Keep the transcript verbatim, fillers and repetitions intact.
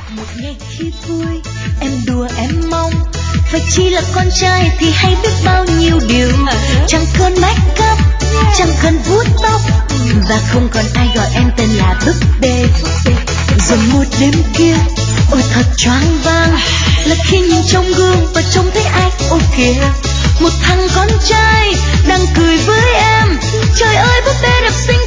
một ngày khi vui em đùa em mong phải chi là con trai thì hay biết bao nhiêu điều, chẳng cần make up, chẳng cần vuốt tóc, và không còn ai gọi em tên là búp bê. Rồi một đêm kia, ôi thật choáng váng, là khi nhìn trong gương và trông thấy ai, ôi kìa, một thằng con trai đang cười với em. Trời ơi búp bê đẹp xinh